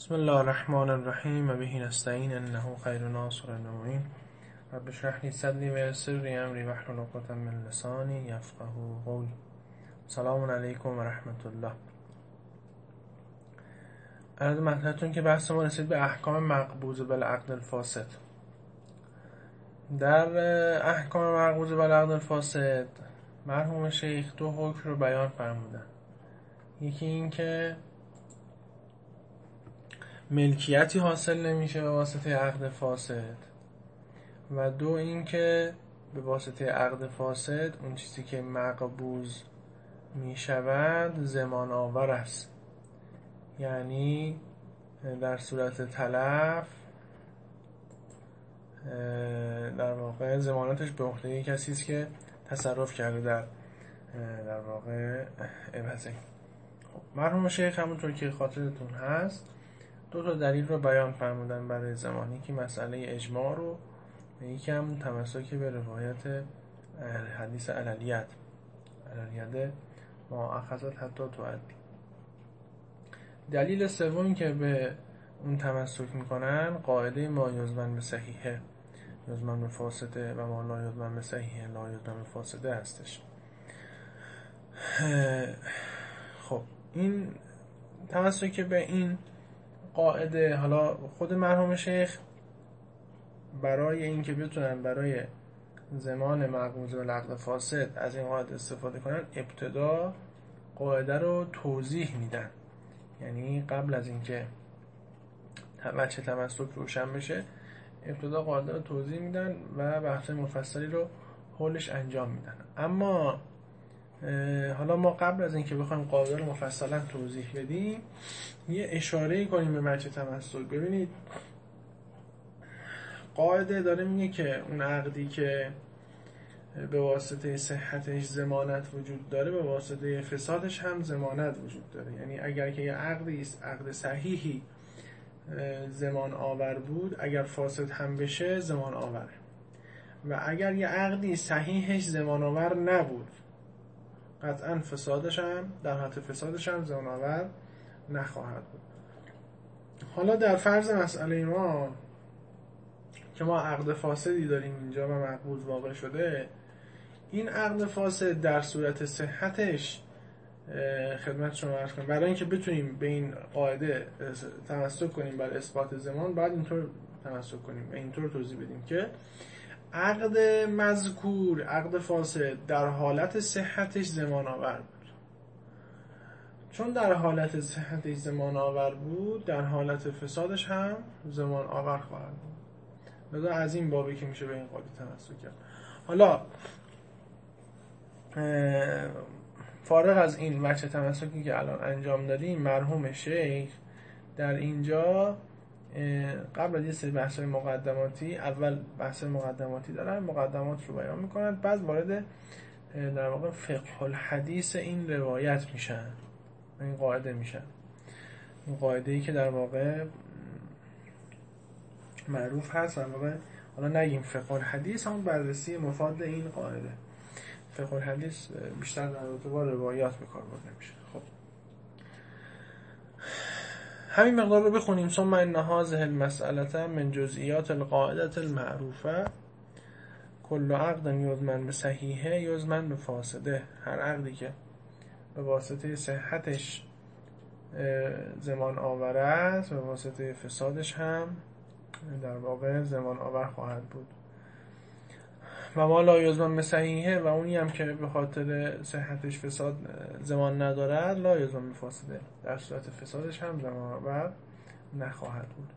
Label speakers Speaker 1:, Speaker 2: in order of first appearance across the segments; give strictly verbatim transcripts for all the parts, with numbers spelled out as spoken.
Speaker 1: بسم الله الرحمن الرحیم و به نستعین انه خیر ناصر و رب اشرح لی صدری و یسر لی امری واحلل عقدة من لسانی یفقهوا قولی. سلام علیکم و رحمت الله. عرض مطلبتون که بحث ما رسید به احکام مقبوض بالعقد الفاسد. در احکام مقبوض بالعقد الفاسد مرحوم شیخ دو حکم رو بیان فرمودن. یکی این که ملکیتی حاصل نمیشه به واسطه عقد فاسد و دو این که به واسطه عقد فاسد اون چیزی که مقبوض میشود زمان آور است، یعنی در صورت تلف در واقع ضمانتش به عهده کسی است که تصرف کرده در در واقع عوضه. خب مرحوم شیخ همونطور که خاطرتون هست دو تا دلیل رو بیان فرمودن برای زمانی که مسئله اجماع رو، یکی هم تمسک به روایت حدیث علیت علیت ما اخذت حتی تعدی. دلیل سومی که به اون تمسک میکنن قاعده ما یضمن به صحیحه یضمن به فاسده و ما لا یضمن به صحیحه لا یضمن به فاسده هستش. خب این تمسک به این قاعده، حالا خود مرحوم شیخ برای اینکه بتونن برای زمان مقبوض بالعقد فاسد از این قاعده استفاده کنن ابتدا قاعده رو توضیح میدن، یعنی قبل از اینکه وجه تمسک روشن بشه ابتدا قاعده رو توضیح میدن و بحث مفصلی رو حولش انجام میدن. اما حالا ما قبل از اینکه بخوایم قاعده رو مفصلا توضیح بدیم یه اشاره کنیم به وجه تمسک. ببینید قاعده داره میگه که اون عقدی که به واسطه صحتش ضمانت وجود داره به واسطه فسادش هم ضمانت وجود داره. یعنی اگر که یه عقدی است عقد صحیحی ضمان آور بود، اگر فاسد هم بشه ضمان آوره، و اگر یه عقدی صحیحش ضمان آور نبود قطعا فسادش هم در حالت فسادش هم ضمان آور نخواهد بود. حالا در فرض مسئله ما که ما عقد فاسدی داریم اینجا و مقبوض واقع شده، این عقد فاسد در صورت صحتش خدمت شما عرض کنم برای اینکه بتونیم به این قاعده تمسک کنیم برای اثبات ضمان باید اینطور تمسک کنیم و اینطور توضیح بدیم که عقد مذکور عقد فاسد در حالت صحتش ضمان آور بود. چون در حالت صحتش ضمان آور بود در حالت فسادش هم ضمان آور خواهد بود. لذا از این بابی که میشه به این قاعده تمسک کرد. حالا فارغ از این وجه تمسکی که الان انجام دادیم، مرحوم شیخ در اینجا قبل از یه سری بحث‌های مقدماتی، اول بحث مقدماتی دارن، مقدمات رو بیان میکنن، بعد وارد در واقع فقه الحدیث این روایت میشن، این قاعده میشن. این قاعده‌ای که در واقع معروف هست، در واقع حالا نگیم فقه الحدیث، هم بررسی مفاد این قاعده. فقه الحدیث بیشتر در رابطه با روایات به کار برده میشه. خب همین مقدار رو بخونیم. ثم ان هذه المسألة من جزئیات القاعدة المعروفه کل عقد یضمن به صحیحه یضمن به فاسده. هر عقدی که به واسطه صحتش ضمان آور است به واسطه فسادش هم در واقع ضمان آور خواهد بود. و ما لا یضمن به صحیحه و اونی هم که به خاطر صحتش فساد ضمان ندارد لا یضمن به فاسده، در صورت فسادش هم ضمان آور نخواهد بود.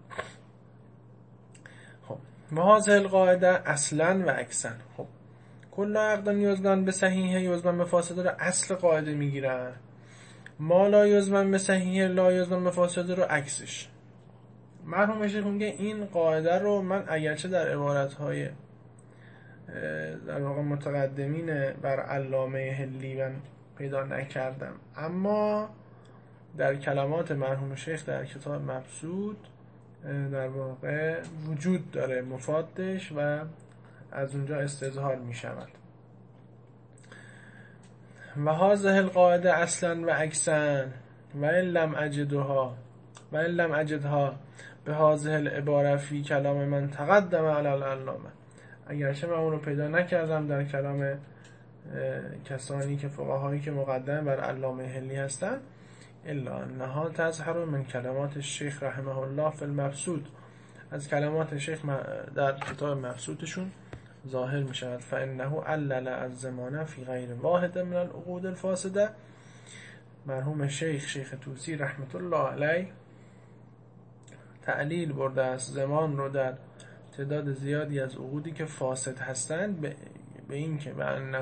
Speaker 1: خب و هذه القاعده اصلا و عکسا. خب کل عقد یضمن به صحیحه یضمن به فاسده رو اصل قاعده میگیرن، ما لا یضمن به صحیحه لا یضمن به فاسده رو عکسش. مرحوم شیخ میگه این قاعده رو من اگرچه در عبارت‌های در واقع متقدمین بر علامه هلی من پیدا نکردم، اما در کلمات مرحوم شیخ در کتاب مبسوط در واقع وجود داره مفادش و از اونجا استظهار می شود. و هذه القاعده اصلا و عکسا و ان لم اجدها و ان لم اجدها به هذه العباره فی کلام من تقدم علی العلامه. اگرچه من اون رو پیدا نکردم در کلام کسانی که فقهایی که مقدم بر علامه هلی هستند، الا انها تظهر من کلمات الشیخ رحمه الله فی المبسوط، از کلمات شیخ در کتاب مبسوطشون ظاهر می شود. فانه علل الزمان فی غیر واحد من العقود الفاسده. مرحوم شیخ شیخ طوسی رحمت الله علیه تعلیل برده است زمان رو در تعداد زیادی از عقودی که فاسد هستند به این که به انه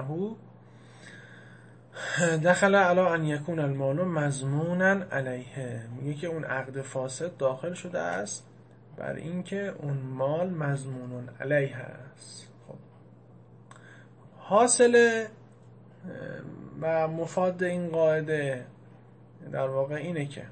Speaker 1: دخل علی ان یکون المال مضمونا علیه، میگه که اون عقد فاسد داخل شده است بر این که اون مال مضمون علیه است. خب حاصل و مفاد این قاعده در واقع اینه که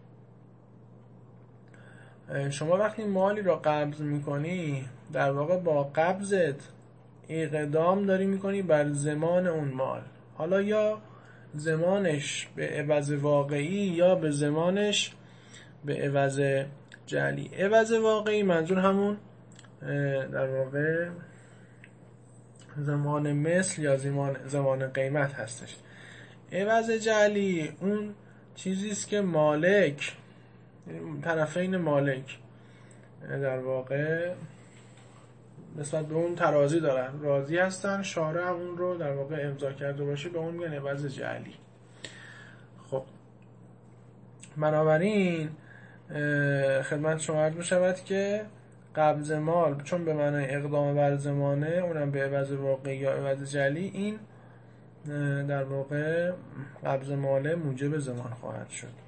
Speaker 1: شما وقتی مالی را قبض میکنی در واقع با قبضت اقدام داری میکنی بر زمان اون مال، حالا یا زمانش به عوض واقعی یا به زمانش به عوض جعلی. عوض واقعی منظور همون در واقع زمان مثل یا زمان زمان قیمت هستش. عوض جعلی اون چیزی است که مالک، طرفین مالک در واقع نسبت به اون ترازی دارن، راضی هستن، شارع اون رو در واقع امضا کرده باشه، به اون میگن عوض جعلی. خب بنابراین خدمت شما عرض می‌شود که قبض مال چون به معنای اقدام بر زمانه، اونم به عوض واقعی یا عوض جعلی، این در واقع قبض مال موجب زمان خواهد شد.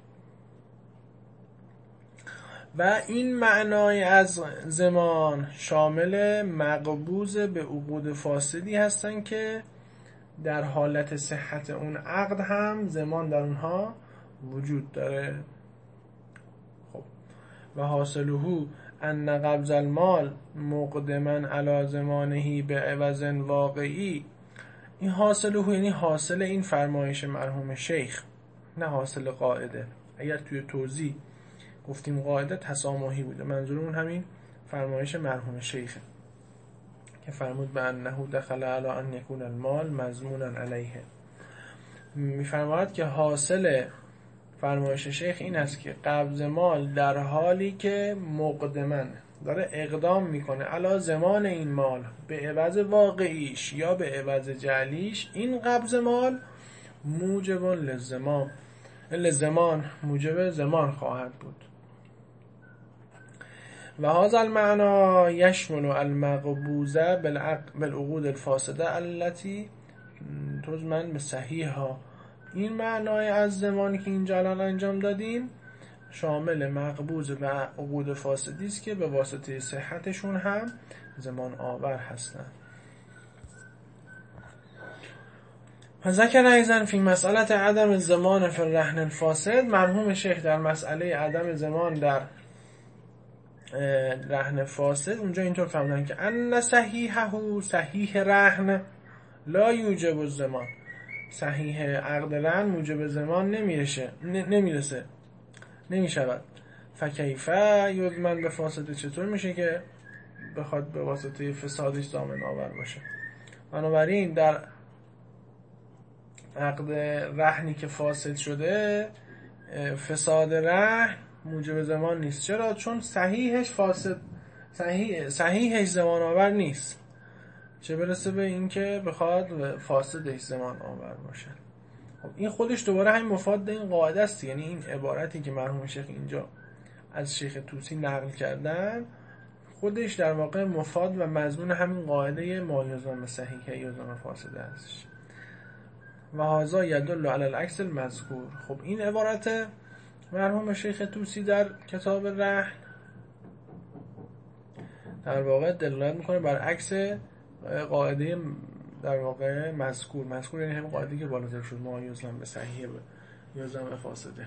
Speaker 1: و این معنای از زمان شامل مقبوض به عقود فاسدی هستن که در حالت صحت اون عقد هم زمان در اونها وجود داره. خب و حاصله ان قبض المال مقدما علی زمانه به عوض واقعی. این حاصله یعنی حاصل این فرمایش مرحوم شیخ، نه حاصل قاعده. اگر توی توضیح گفتیم قاعده تسامحی بوده، منظورمون همین فرمایش مرحوم شیخه که فرمود به انه دخل علی ان یکون المال مضمونا علیه. میفرماید که حاصل فرمایش شیخ این است که قبض مال در حالی که مقدمن داره اقدام میکنه علی زمان این مال به عوض واقعیش یا به عوض جعلیش، این قبض مال موجب للزمان للزمان موجب زمان خواهد بود. و هذا المعنى يشمل المقبوضه بالعقود الفاسده التي تضمن بصحیحها. این معنای از زمانی که اینجا الان انجام دادیم شامل مقبوض و عقود فاسدی است که به واسطه صحتشون هم زمان آور هستند. ذکر ایضا فی مسئله عدم زمان فی الرهن الفاسد. مرحوم شیخ در مسئله عدم زمان در رهن فاسد اونجا اینطور فرمودن که ان صحیحه صحیح رهن لا یوجب الزمان. صحیح عقد رهن موجب زمان نمیرسه نمیرسه نمیشود. فکیف یضمن به فاسد، چطور میشه که بخواد به واسطه فسادش ضامن آور باشه؟ بنابراین در عقد رهنی که فاسد شده فساد رهن موجب زمان نیست. چرا؟ چون صحیحش فاسد صحیح صحیحش زمان آور نیست، چه برسه به این که بخواد فاسدش زمان آور باشه. خب این خودش دوباره همین مفاد این قاعده است. یعنی این عبارتی که مرحوم شیخ اینجا از شیخ طوسی نقل کردن خودش در واقع مفاد و مضمون همین قاعده ما یضمن صحیح یضمن فاسده است. و هذا یدل علی العکس المذکور. خب این عبارت مرحوم شیخ طوسی در کتاب رهن در واقع دلالت میکنه بر عکس قاعده در واقع مذکور. مذکور یعنی همین قاعده که بالا ذکر شد، ما یضمن به صحیح یضمن به فاسده.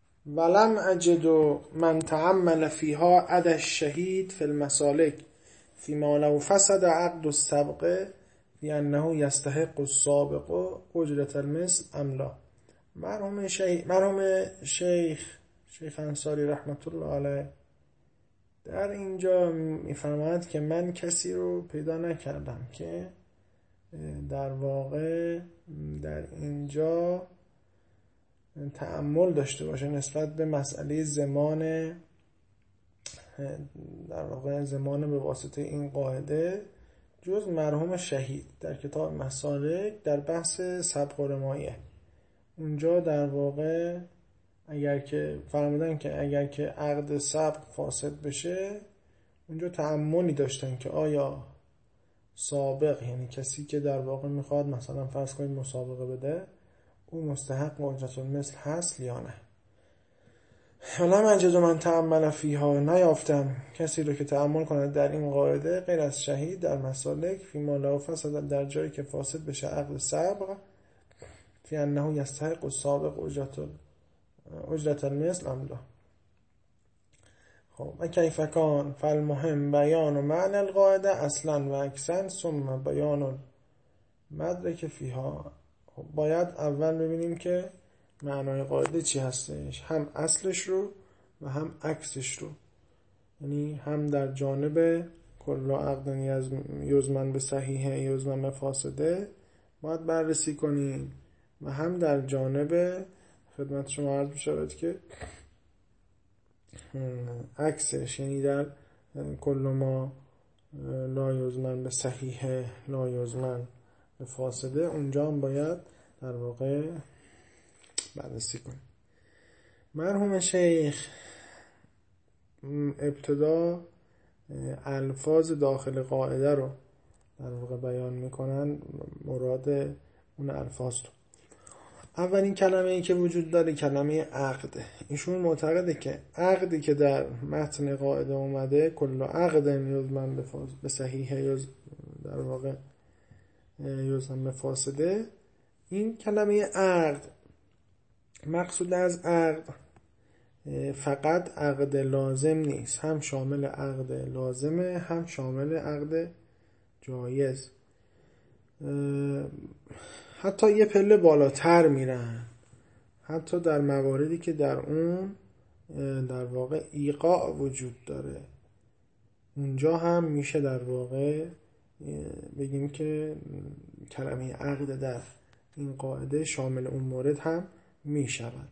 Speaker 1: ولم اجد من تعمل فیها عد الشهید فی المسالک فیما لو فسد عقد السبق فی انه یستحق السابق اجرة المثل ام لا. مرحوم شیخ مرحوم شیخ شیخ انصاری رحمت الله علیه در اینجا میفرماید که من کسی رو پیدا نکردم که در واقع در اینجا تأمل داشته باشه نسبت به مسئله زمان، در واقع زمان به واسطه این قاعده، جز مرحوم شهید در کتاب مسالک در بحث سبق و رمایه. اونجا در واقع اگر که فرمودن که اگر که عقد سبق فاسد بشه، اونجا تأملی داشتن که آیا سابق، یعنی کسی که در واقع میخواد مثلا فرض کنید مسابقه بده، او مستحق اجرة المثل هست یا نه. حالا من جدو من تأمل فیها، نیافتم کسی رو که تأمل کنه در این قاعده غیر از شهید در مسالک فیما لا فسد، در جایی که فاسد بشه عقد سبق، فی انه یستحق السابق اجرة المثل ام لا. خب و کیف کان فالمهم بیان معنی القاعده اصلا و اکسن ثم بیان المدرک فیها. خب باید اول ببینیم که معنای قاعده چی هستش، هم اصلش رو و هم عکسش رو، یعنی هم در جانب کل عقد یزمن به صحیحه یزمن به فاسده باید بررسی کنیم، و هم در جانب خدمت شما عرض بشود که عکسش، یعنی در کل ما لا یزمن به صحیحه لا یزمن به فاسده، اونجا هم باید در واقع بررسی کنیم. مرحوم شیخ ابتدا الفاظ داخل قاعده رو در واقع بیان میکنن، مراد اون الفاظ رو. اولین کلمه ای که وجود داره کلمه عقده. ایشون معتقده که عقدی که در متن قاعده اومده کل عقد یزمن به صحیحه یز در واقع یزمن به فاسده، این کلمه عقد مقصود از عقد فقط عقد لازم نیست، هم شامل عقد لازمه هم شامل عقد جایز. حتی یه پله بالاتر میرن، حتی در مواردی که در اون در واقع ایقاع وجود داره، اونجا هم میشه در واقع بگیم که کلمه عقد در این قاعده شامل اون مورد هم میشود.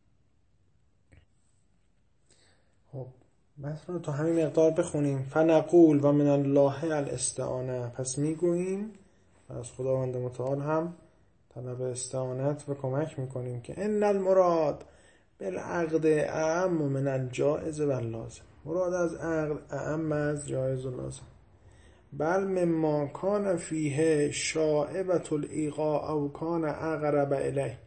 Speaker 1: خب مثلا تو همین مقدار بخونیم. فنقول و من الله الاستعانه، پس میگوییم از خداوند متعال هم طلب استعانت و کمک میکنیم که ان المراد بالعقد اعم من الجائز و اللازم، مراد از عقد اعم از جایز و لازم. بل مما کان فیه شائبة الایقاع او کان اقرب الیه،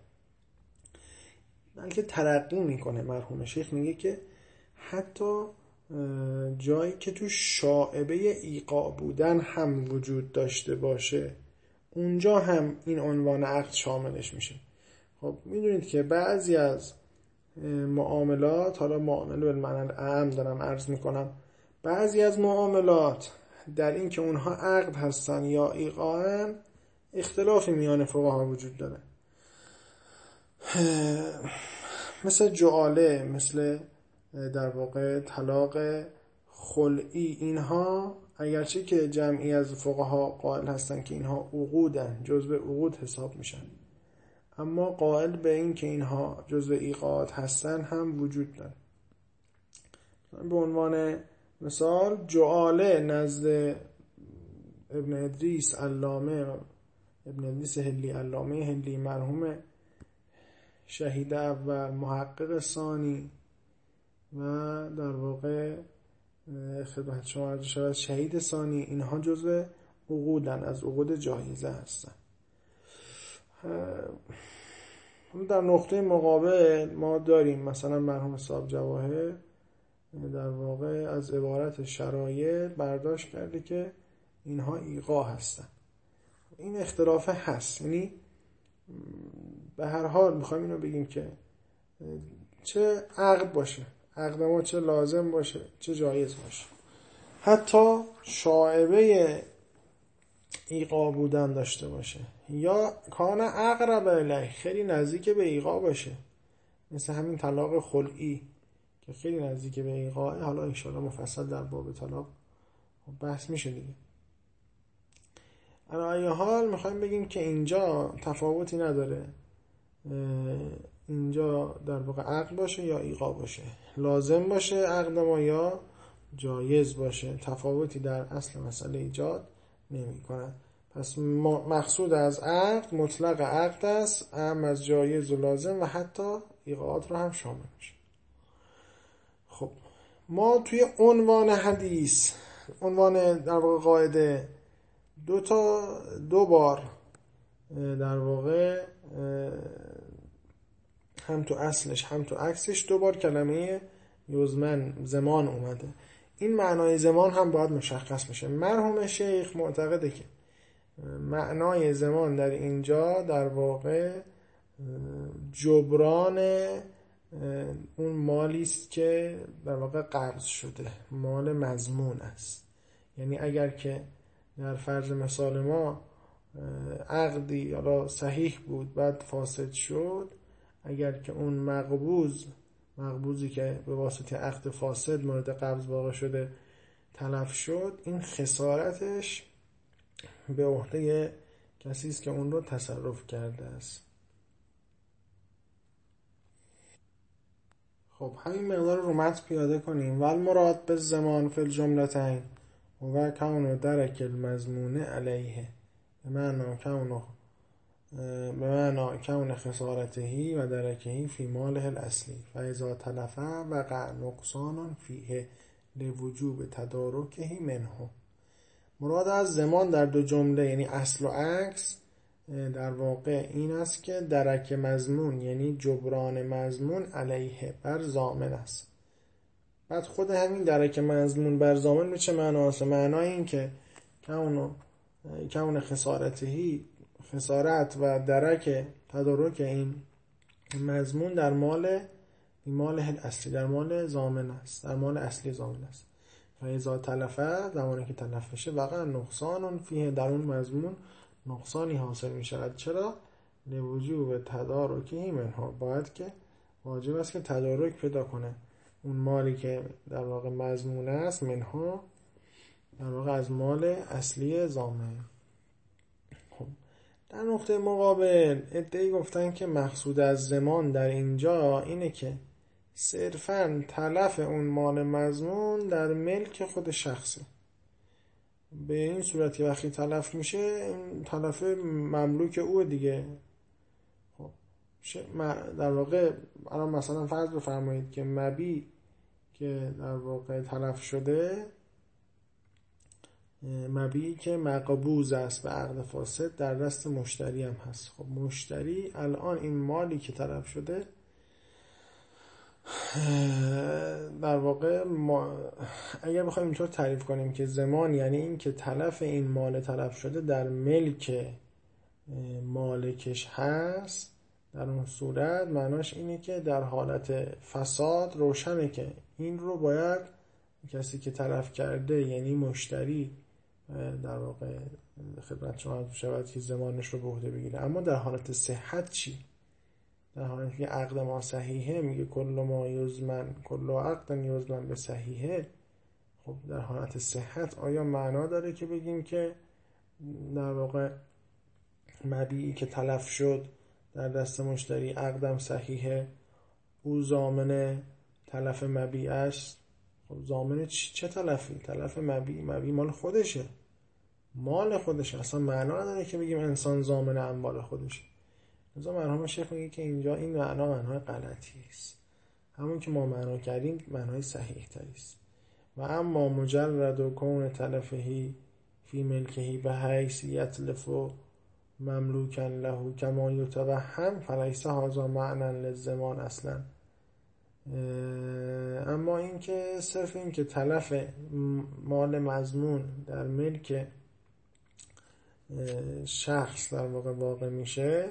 Speaker 1: بلکه ترقی میکنه. مرحوم شیخ میگه که حتی جایی که تو شائبه ایقاع بودن هم وجود داشته باشه، اونجا هم این عنوان عقد شاملش میشه. خب میدونید که بعضی از معاملات، حالا معامله بالمعنی اعم دارم عرض میکنم، بعضی از معاملات در این که اونها عقد هستن یا ایقاعن اختلافی میان فقها وجود داره، مثل جعاله، مثل در واقع طلاق خلعی. اینها اگرچه که جمعی از فقها قائل هستن که اینها عقودن، جزء عقود حساب میشن، اما قائل به این که اینها جزء ایقاعات هستن هم وجود داره. به عنوان مثال جعاله نزد ابن ادریس علامه، ابن ادریس هلی علامه هلی مرحوم شهید اول محقق ثانی و در واقع خدمت شما عرض شود شهید ثانی، اینها جزء عقودن، از عقود جایزه هستن. در نقطه مقابل ما داریم مثلا مرحوم صاحب جواهر در واقع از عبارت شرایع برداشت کرده که اینها ایقاع هستن. این اختلاف هست، یعنی به هر حال میخوایم اینو بگیم که چه عقد باشه، عقد ما چه لازم باشه چه جایز باشه، حتی شائبه ایقاع بودن داشته باشه، یا کان اقرب الیه، خیلی نزدیک به ایقاع باشه، مثل همین طلاق خلعی که خیلی نزدیک به ایقاعه. حالا انشاءالله مفصل در باب طلاق بحث میشه دیگه. در ای حال میخوایم بگیم که اینجا تفاوتی نداره، اینجا در واقع عقد باشه یا ایقاع باشه، لازم باشه عقد ما یا جایز باشه، تفاوتی در اصل مسئله ایجاد نمی کند. پس مقصود از عقد مطلق عقد است، اهم از جایز و لازم و حتی ایقاعات رو هم شامل میشه. خب ما توی عنوان حدیث، عنوان در واقع قاعده، دو تا دو بار در واقع هم تو اصلش هم تو عکسش دو بار کلمه یزمن زمان اومده. این معنای زمان هم باید مشخص بشه. مرحوم شیخ معتقده که معنای زمان در اینجا در واقع جبران اون مالی است که در واقع قرض شده، مال مضمون است. یعنی اگر که در فرض مثال ما عقدی یا صحیح بود بعد فاسد شد، اگر که اون مقبوض مقبوضی که به واسطه عقد فاسد مورد قبض واقع شده تلف شد، این خسارتش به عهده کسی است که اون رو تصرف کرده است. خب همین مقدار رو متن پیاده کنیم. ول مراد به زمان فی الجملتین و کون درک المضمون علیه، به معنی کون به معنی کون خسارتهی و درکهی فی ماله الاصلی فاذا تلف وقع نقصان فیه لوجوب تدارکهی منه. مراد از زمان در دو جمله یعنی اصل و عکس در واقع این است که درک مضمون یعنی جبران مضمون علیه بر ضامن است. بعد خود همین درک مضمون بر ضامن به چه معناست؟ معنای این که کون کون خسارتهی، خسارت و درک تدارک این مضمون در مال مال اصلی، در مال ضامن است، در مال اصلی ضامن است. فاذا تلفه، زمانی که تلف بشه، واقعا نقصان فیه، در اون مضمون نقصانی حاصل می شود. چرا؟ لوجوب تدارکی منها، باید که واجب است که تدارک پیدا کنه اون مالی که در واقع مضمون است، منها در واقع از مال اصلی ضامن. خب در نقطه مقابل ادعی گفتن که مقصود از زمان در اینجا اینه که صرفاً تلف اون مال مضمون در ملک خود شخصه. به این صورتی وقتی تلف میشه، این تلف مملوک او دیگه. خب در واقع الان مثلا فرض بفرمایید که مبی که در واقع تلف شده، مبیعی که مقبوض است به عقد فاسد در دست مشتری هم هست. خب مشتری الان این مالی که تلف شده در واقع ما اگر بخوایم اینطور تعریف کنیم که زمان یعنی این که تلف این مال تلف شده در ملک مالکش هست، در اون صورت معناش اینه که در حالت فساد روشنه که این رو باید کسی که تلف کرده یعنی مشتری در واقع خدمت شما شود که زمانش رو به عهده بگیره. اما در حالت صحت چی؟ در حالتی که عقد ما صحیحه، میگه کل ما یزمن کل عقد یزمن به صحیحه. خب در حالت صحت آیا معنا داره که بگیم که در واقع مبیعی که تلف شد در دست مشتری عقدم صحیحه، او ضامن تلف مبیع است؟ خب ضامن چه تلفی؟ تلف مبیع، مبیع مال خودشه، مال خودشه، اصلا معنا نداره که بگیم انسان ضامن اموال خودشه. مثلا مرحوم شیخ میگه که اینجا این معنا معنای غلطی است، همون که ما معنا کردیم معنای صحیح تری است. و اما مجرد و کون تلفهی فی ملکهی به حیث یتلف و مملوکن له کما یتوهم فلیس هذا معنی للزمان اصلا. اما این که صرف این که تلف مال مضمون در ملک شخص در واقع واقع میشه،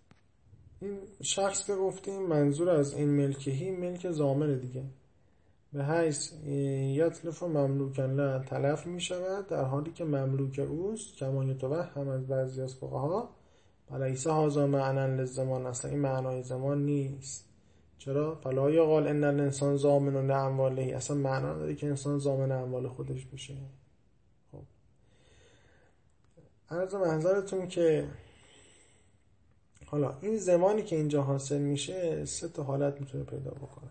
Speaker 1: این شخص که گفتیم منظور از این ملکهی ملک ضامن دیگه. به حیث یتلف مملوکا له تلف می شود در حالی که مملوک اوست، کما یتوهم از بعضی از فقها فلیس هذا معنی للزمان، اصلا این معنای زمان نیست. چرا؟ فلا یقال ان الانسان ضامن لامواله، اصلا معنا نداره که انسان ضامن اموال خودش بشه. خب عرض محضرتون که حالا این زمانی که اینجا حاصل میشه سه تا حالت میتونه پیدا بکنه.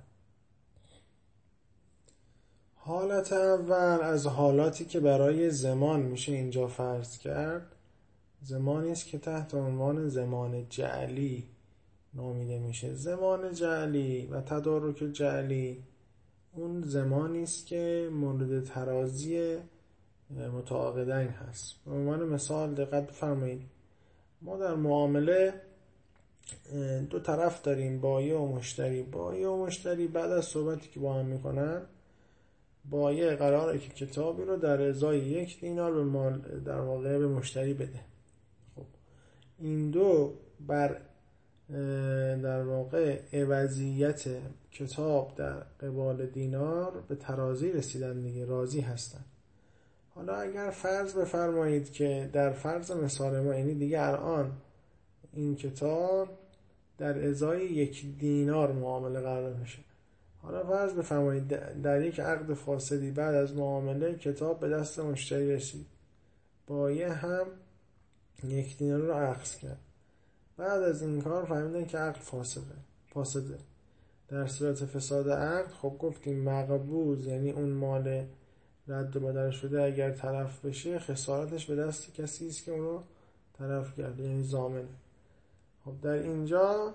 Speaker 1: حالت اول از حالاتی که برای زمان میشه اینجا فرض کرد، زمانی است که تحت عنوان زمان جعلی نامیده میشه. زمان جعلی و تدارک جعلی اون زمانی است که مورد ترازی متعاقدین هست. به عنوان مثال دقت بفرمایید، ما در معامله دو طرف داریم، بایع و مشتری. بایع و مشتری بعد از صحبتی که با هم میکنن، بایع قراره که کتابی رو در ازای یک دینار به مال در واقع به مشتری بده. خب این دو بر در واقع عوضیت کتاب در قبال دینار به ترازی رسیدن دیگه، راضی هستن. حالا اگر فرض بفرمایید که در فرض مثال ما، یعنی دیگه الان این کتاب در ازای یک دینار معامله قرار میشه. حالا فرض بفرمایید در یک عقد فاسدی بعد از معامله کتاب به دست مشتری رسید، بایع هم یک دینار رو اخذ کرد. بعد از این کار فهمیدن که عقد فاسده فاسده در صورت فساد عقد، خب گفتیم مقبوض یعنی اون مال رد و بدل شده اگر تلف بشه، خسارتش به دست کسی است که اون رو تلف کرده، یعنی ضامن. خب در اینجا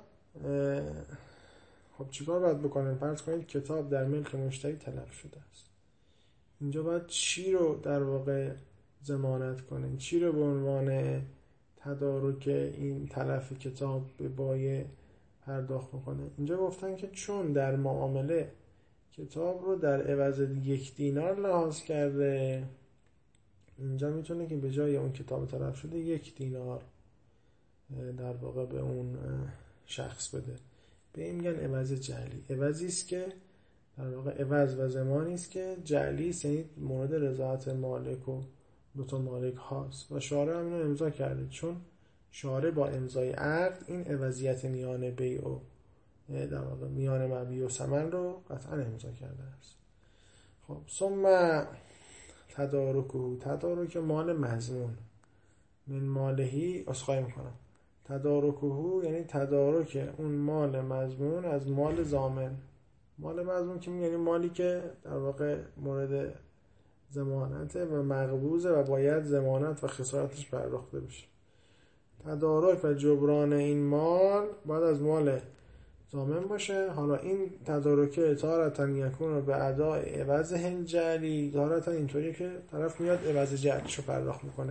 Speaker 1: خب چیکار باید بکنیم؟ فرض کنید کتاب در ملک مشتری تلف شده است. اینجا باید چی رو در واقع ضمانت کنیم؟ چی رو به عنوان تدارک این تلف کتاب به بایع پرداخت بکنه؟ اینجا گفتن که چون در معامله کتاب رو در عوض یک دینار لحاظ کرده، اینجا میتونه که به جای اون کتاب تلف شده یک دینار در واقع به اون شخص بده. به این میگن عوض جعلی. عوضی است که در واقع عوض و زمانی است که جعلی است، یعنی مورد رضایت مالک و دو تا مالک هاست و شارع هم اینو امضا کرده، چون شارع با امضای عقد این عوضیت میان بیع و در واقع میان مبیع و ثمن رو قطعا امضا کرده است. خب ثم تدارکه، تدارک مال مضمون من مالهی، اسخای میکنم تدارکه یعنی تدارک اون مال مضمون از مال ضامن. مال مضمون که یعنی مالی که در واقع مورد ضمانته و مقبوضه و باید ضمانت و خسارتش پرداخته بشه. تدارک و جبران این مال بعد از مال ضامن باشه. حالا این تدارکه تارة یکون به اداء عوض جعلی، تارة اینطوریه که طرف میاد عوض جعلیشو پرداخت میکنه.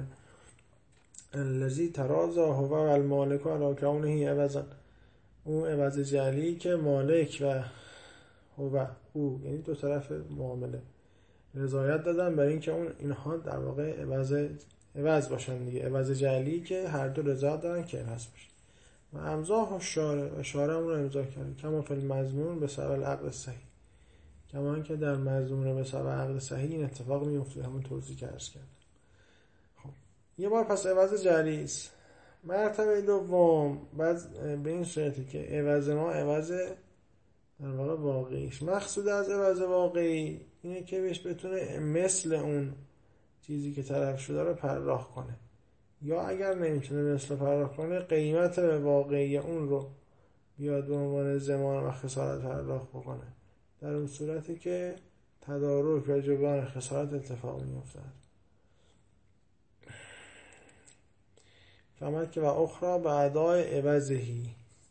Speaker 1: الذی ترازا هو و المالک علی کونه عوضا، اون عوض جعلی که مالک و هو او یعنی دو طرف معامله رضایت دادن برای اینکه اون اینها در واقع عوض عوض باشن دیگه، عوض جعلی که هر دو رضایت دارن که عوض باشه. و امضا شارع، و شارع اون رو امضا کرده. کما فی المضمون به سبب العقد صحیح، کما که در مضمون به سبب عقد صحیح این اتفاق میفته، همون توضیح که عرض کردم. خب یه بار پس عوض جعلی است. مرتبه دوم بعد به این صورتی که عوض ما عوض در واقع واقعیش. مقصود از عوض واقعی اینه که بهش بتونه مثل اون چیزی که طرف شده رو پرداخت کنه، یا اگر نمیتونه مثل پرداخت کنه قیمت واقعی اون رو بیاد به عنوان ضمان و خسارت پرداخت بکنه. در اون صورتی که تدارک و جبران خسارت اتفاق میفته. فهمت که و اخرى به ادای عوضهی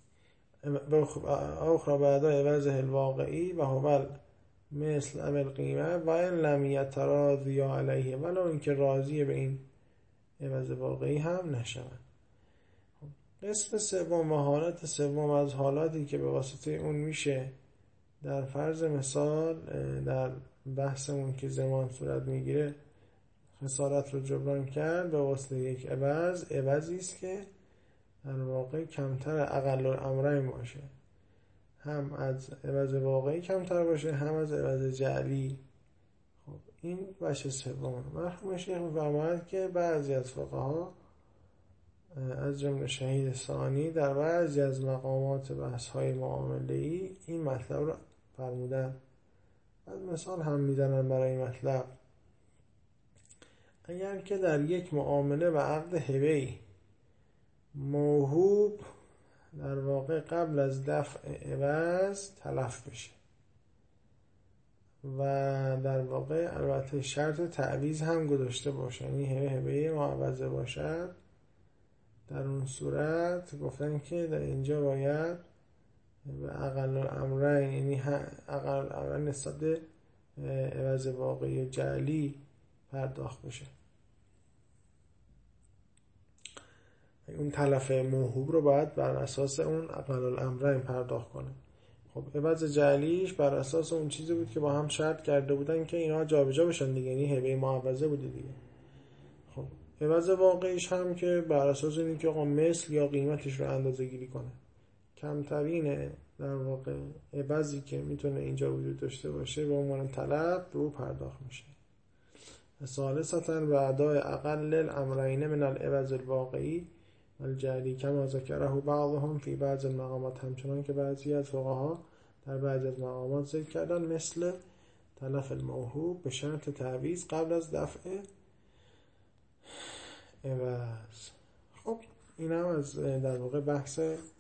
Speaker 1: اخرى به ادای عوضه الواقعی و هو مثل عمل قیمه و این لم یتراضی علیه، ولو اینکه راضی به این عوض واقعی هم نشود. قسم سوم و حالت سوم از حالاتی که به واسطه اون میشه در فرض مثال در بحثمون که زمان صورت میگیره خسارت رو جبران کرد به واسطه یک عوض. عوضی است که در واقع کمتر اقل الامرین باشه. هم از عوض واقعی کمتر باشه هم از عوض جعلی. خب این بخش سوم. مرحوم شیخ می‌فرماید که بعضی از فقها از جمله شهید ثانی در بعضی از مقامات بحث‌های معامله‌ای این مطلب رو فرمودن. از مثال هم میزنن برای این مطلب. اگر که در یک معامله و عقد هبه‌ای موهوب در واقع قبل از دفع عوض تلف بشه و در واقع البته شرط تعویض هم گذاشته باشه، یعنی هبه هبه معوضه باشد، در اون صورت گفتن که در اینجا باید به اقل الامرین، یعنی اقل الامرین نسبت به عوض واقعی جعلی پرداخت بشه. اون تلف موهوب رو باید بر اساس اون اقل الامرین پرداخت کنه. خب عوض جعلیش بر اساس اون چیزی بود که با هم شرط کرده بودن که اینا جابجا بشن دیگه، یعنی هبه معوضه بوده دیگه. خب عوض واقعیش هم که بر اساس اینه که آقا مثل یا قیمتش رو اندازه گیری کنه. کمترین در واقع عوضی که میتونه اینجا وجود داشته باشه به عنوان طلب به او پرداخت میشه. ثالثاً و ادای اقل الامرین من العوض الواقعی الجعلی کما ذکره بعضهم فی بعض المقامات، همچنان که بعضی از فقها در بعضی از مقامات ذکر کردن مثل تلف الموهوب به شرط تعویض قبل از دفع عوض. خب این هم از در واقع بحث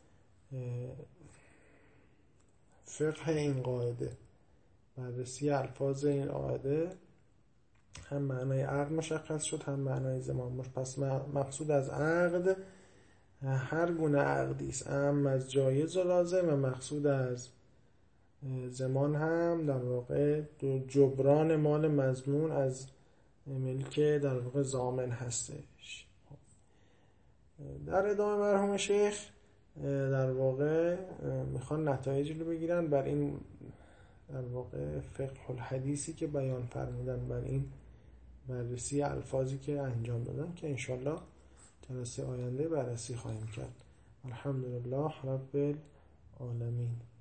Speaker 1: فقه این قاعده، بررسی الفاظ این قاعده. هم معنای عقد مشخص شد هم معنای زمان. پس مقصود از عقد هر گونه عقدی است، هم از جایز و لازم، و مقصود از زمان هم در واقع جبران مال مضمون از ملک در واقع ضامن هستش. در ادامه مرحوم شیخ در واقع میخوان نتایجی رو بگیرن بر این در واقع فقه الحدیثی که بیان فرمودن، بر این بررسی الفاظی که انجام دادن که انشالله جلسه آینده بررسی خواهیم کرد. الحمدلله رب العالمین.